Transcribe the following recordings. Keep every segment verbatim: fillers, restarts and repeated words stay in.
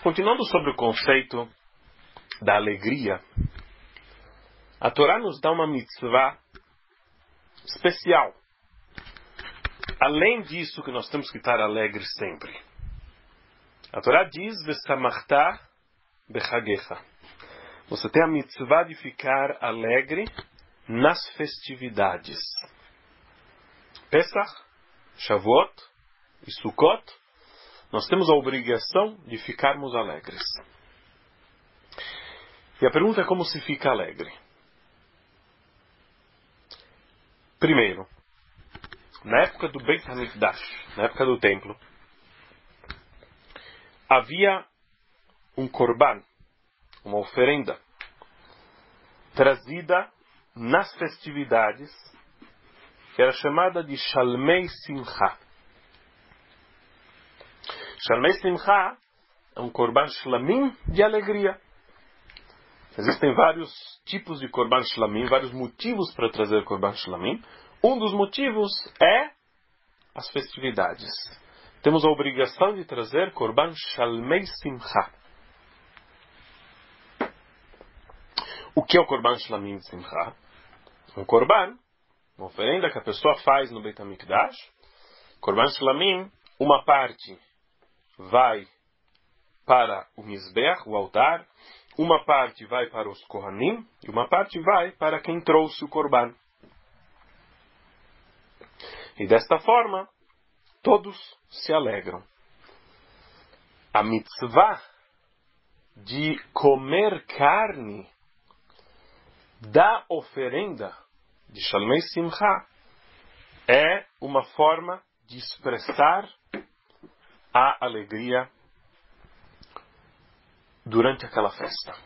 Continuando sobre o conceito da alegria, a Torá nos dá uma mitzvah especial. Além disso que nós temos que estar alegres sempre. A Torá diz, Vesamachta bechagecha. Você tem a mitzvah de ficar alegre nas festividades. Pesach, Shavuot e Sukkot, nós temos a obrigação de ficarmos alegres. E a pergunta é como se fica alegre. Primeiro, na época do Beit HaMikdash, na época do templo, havia um korban, uma oferenda, trazida nas festividades, que era chamada de Shalmei Simcha. Shalmei Simcha é um korban shlamim de alegria. Existem vários tipos de korban shlamim, vários motivos para trazer korban shlamim. Um dos motivos é as festividades. Temos a obrigação de trazer korban shalmei simcha. O que é o korban shlamim simcha? Um korban, uma oferenda que a pessoa faz no Beit HaMikdash. Korban shlamim, uma parte vai para o mizbeach, o altar, uma parte vai para os kohanim e uma parte vai para quem trouxe o korban. E desta forma, todos se alegram. A mitzvah de comer carne da oferenda de Shalmei Simcha é uma forma de expressar a alegria durante aquela festa.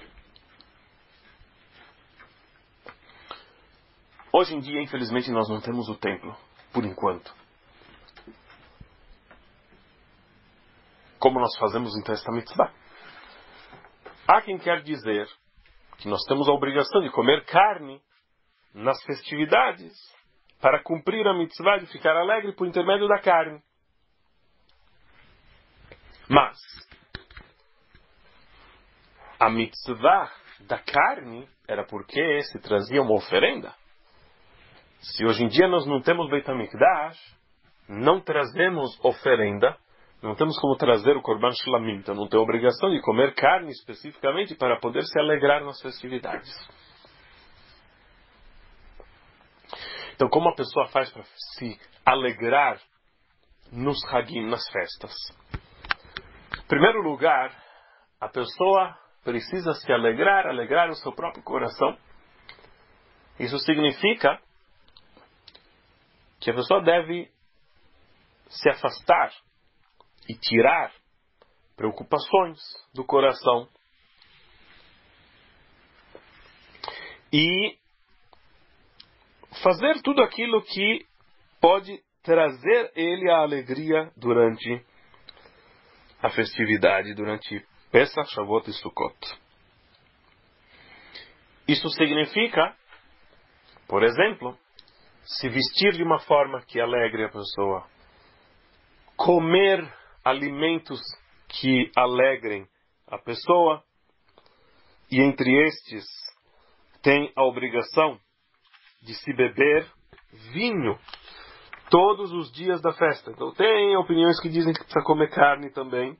Hoje em dia, infelizmente, nós não temos o templo, por enquanto. Como nós fazemos então esta mitzvah? Há quem quer dizer que nós temos a obrigação de comer carne nas festividades para cumprir a mitzvah de ficar alegre por intermédio da carne. Mas a mitzvah da carne era porque se trazia uma oferenda. Se hoje em dia nós não temos Beit HaMikdash, não trazemos oferenda, não temos como trazer o korban shlamim, então não tem obrigação de comer carne especificamente para poder se alegrar nas festividades. Então, como a pessoa faz para se alegrar nos hagim, nas festas? Em primeiro lugar, a pessoa precisa se alegrar, alegrar o seu próprio coração. Isso significa que a pessoa deve se afastar e tirar preocupações do coração e fazer tudo aquilo que pode trazer ele a alegria durante a festividade, durante Pesach, Shavuot e Sukkot. Isso significa, por exemplo, se vestir de uma forma que alegre a pessoa, comer alimentos que alegrem a pessoa, e entre estes tem a obrigação de se beber vinho todos os dias da festa. Então tem opiniões que dizem que precisa comer carne também,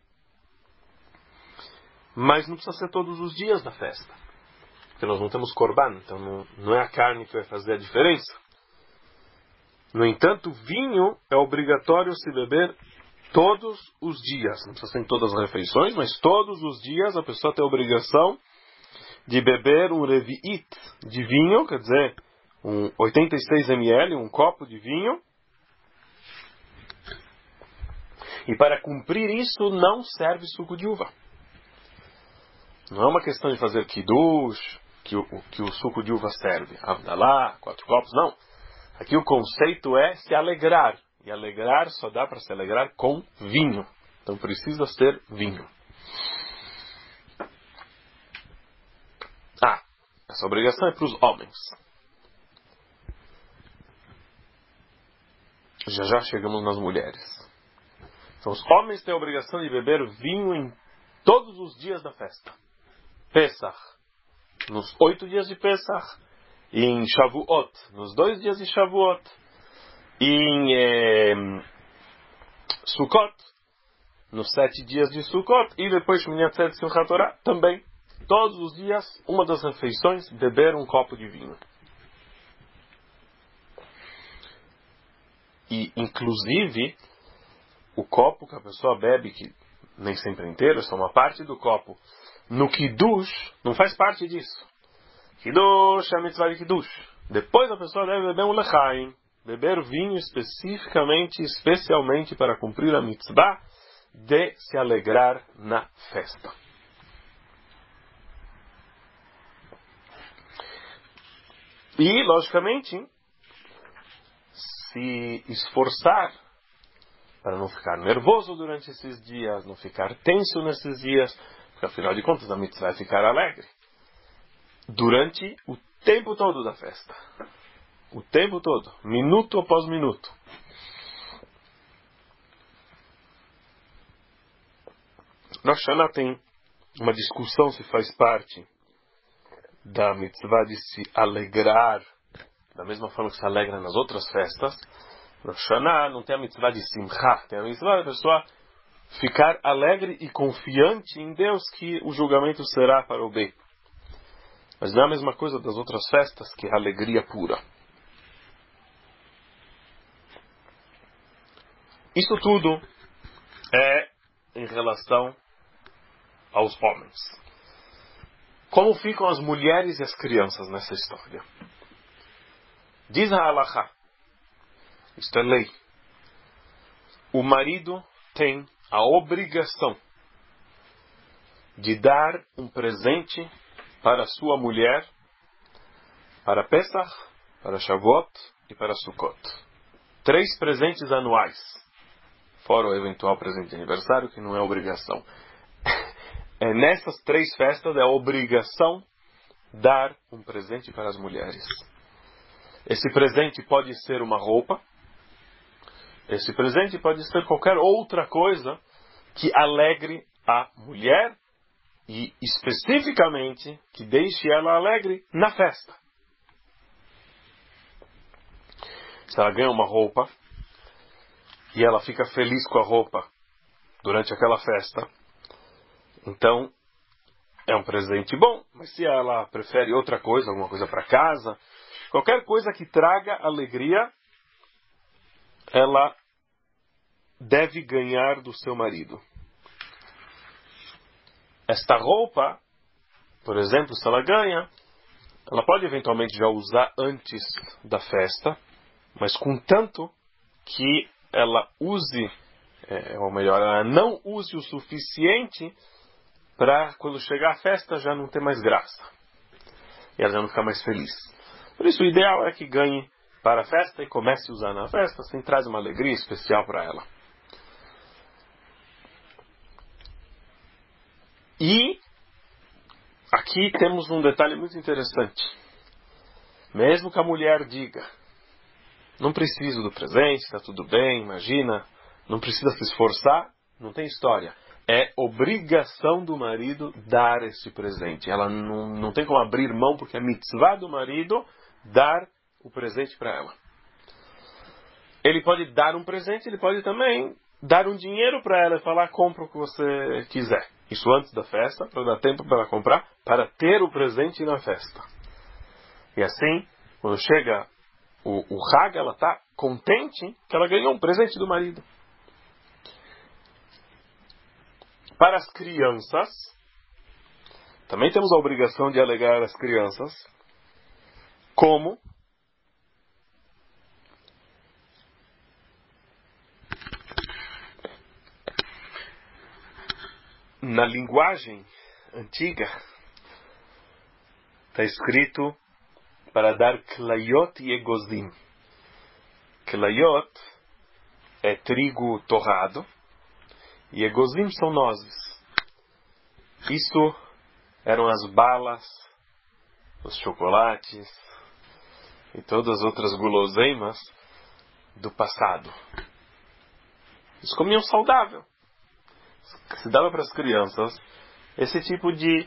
mas não precisa ser todos os dias da festa, porque nós não temos korban, então não, não é a carne que vai fazer a diferença. No entanto, vinho é obrigatório se beber todos os dias. Não precisa ser em todas as refeições, mas todos os dias a pessoa tem a obrigação de beber um revi'it de vinho, quer dizer, um oitenta e seis mililitros, um copo de vinho. E para cumprir isso não serve suco de uva. Não é uma questão de fazer kiddush, que o, que o suco de uva serve. Avdalá, quatro copos, não. Aqui o conceito é se alegrar. E alegrar só dá para se alegrar com vinho. Então precisa ser vinho. Ah, essa obrigação é para os homens. Já já chegamos nas mulheres. Então os homens têm a obrigação de beber vinho em todos os dias da festa. Pesach, nos oito dias de Pesach. E em Shavuot, nos dois dias de Shavuot. E em eh, Sukkot, nos sete dias de Sukkot. E depois Shmini Atzeret Simchat Torah, também. Todos os dias, uma das refeições, beber um copo de vinho. E, inclusive, o copo que a pessoa bebe, que nem sempre é inteiro, é só uma parte do copo, no Kiddush, não faz parte disso. Kiddush é a mitzvah de Kiddush. Depois a pessoa deve beber um lechaim, beber vinho especificamente, especialmente para cumprir a mitzvah de se alegrar na festa. E, logicamente, se esforçar para não ficar nervoso durante esses dias, não ficar tenso nesses dias, porque afinal de contas a mitzvah é ficar alegre durante o tempo todo da festa. O tempo todo, minuto após minuto. Rosh Hashanah tem uma discussão se faz parte da mitzvah de se alegrar da mesma forma que se alegra nas outras festas. Rosh Hashanah não tem a mitzvah de simcha, tem a mitzvah da pessoa ficar alegre e confiante em Deus que o julgamento será para o bem. Mas não é a mesma coisa das outras festas, que é a alegria pura. Isso tudo é em relação aos homens. Como ficam as mulheres e as crianças nessa história? Diz a Halachá, isto é lei, o marido tem a obrigação de dar um presente para sua mulher, para Pesach, para Shavuot e para Sukkot. Três presentes anuais, fora o eventual presente de aniversário, que não é obrigação. É nessas três festas é a obrigação dar um presente para as mulheres. Esse presente pode ser uma roupa. Esse presente pode ser qualquer outra coisa que alegre a mulher e especificamente que deixe ela alegre na festa. Se ela ganha uma roupa e ela fica feliz com a roupa durante aquela festa, então é um presente bom. Mas se ela prefere outra coisa, alguma coisa para casa, qualquer coisa que traga alegria, ela deve ganhar do seu marido. Esta roupa, por exemplo, se ela ganha, ela pode eventualmente já usar antes da festa, mas contanto que ela use, é, ou melhor, ela não use o suficiente para quando chegar a festa já não ter mais graça. E ela já não ficar mais feliz. Por isso o ideal é que ganhe para a festa e comece a usar na festa, assim traz uma alegria especial para ela. E aqui temos um detalhe muito interessante. Mesmo que a mulher diga, não preciso do presente, está tudo bem, imagina, não precisa se esforçar, não tem história. É obrigação do marido dar esse presente. Ela não, não tem como abrir mão, porque é mitzvah do marido dar o presente para ela. Ele pode dar um presente, ele pode também dar um dinheiro para ela e falar, compra o que você quiser. Isso antes da festa, para dar tempo para ela comprar, para ter o presente na festa. E assim, quando chega o, o Hag, ela está contente que ela ganhou um presente do marido. Para as crianças, também temos a obrigação de alegrar as crianças, como na linguagem antiga está escrito para dar klayot e egozim. Klayot é trigo torrado e egozim são nozes. Isso eram as balas, os chocolates e todas as outras guloseimas do passado. Eles comiam saudável. se dava para as crianças esse tipo de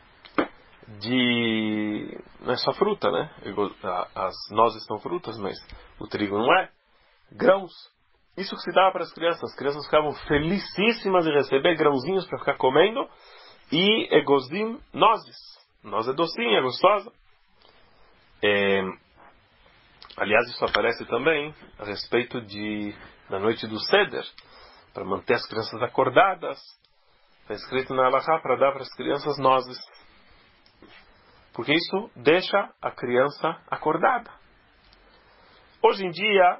de não é só fruta, né? As nozes são frutas, mas o trigo não é. Grãos. Isso que se dava para as crianças. As crianças ficavam felicíssimas de receber grãozinhos para ficar comendo. E egozim, nozes. Noz é docinha, é gostosa. É, aliás, isso aparece também a respeito de da noite do Seder, para manter as crianças acordadas. Está escrito na Halachá para dar para as crianças nozes. Porque isso deixa a criança acordada. Hoje em dia,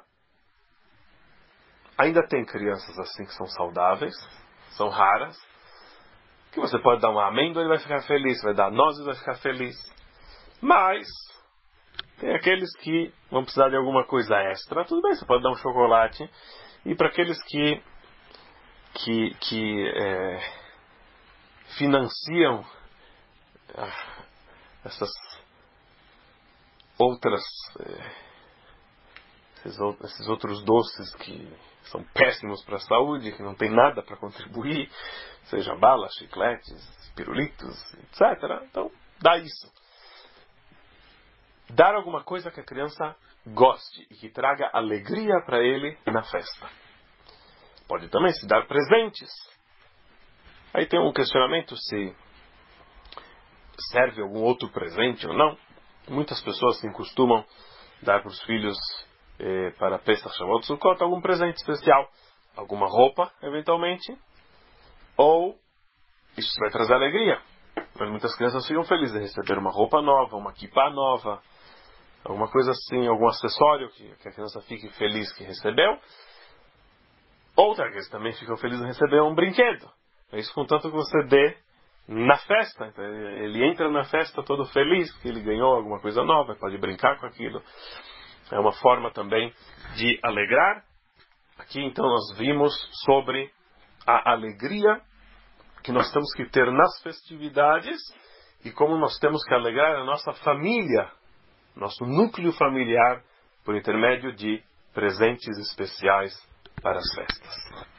ainda tem crianças assim que são saudáveis, são raras, que você pode dar uma amêndoa e vai ficar feliz, vai dar nozes e vai ficar feliz. Mas tem aqueles que vão precisar de alguma coisa extra. Tudo bem, você pode dar um chocolate. E para aqueles que, que, que é, financiam ah, essas outras, é, esses, esses outros doces que são péssimos para a saúde, que não tem nada para contribuir, seja balas, chicletes, pirulitos, etcétera. Então, dá isso. Dar alguma coisa que a criança goste e que traga alegria para ele na festa. Pode também se dar presentes. Aí tem um questionamento se serve algum outro presente ou não. Muitas pessoas assim, costumam dar para os filhos eh, para Pesach, Shavuot, Sukkot algum presente especial. Alguma roupa, eventualmente. Ou isso vai trazer alegria. Mas muitas crianças ficam felizes de receber uma roupa nova, uma kippah nova, alguma coisa assim, algum acessório que, que a criança fique feliz que recebeu. Outra vez também ficam felizes em receber um brinquedo. É isso contanto que você dê na festa. Então, ele entra na festa todo feliz que ele ganhou alguma coisa nova, pode brincar com aquilo. É uma forma também de alegrar. Aqui então nós vimos sobre a alegria que nós temos que ter nas festividades e como nós temos que alegrar a nossa família, nosso núcleo familiar, por intermédio de presentes especiais para as festas.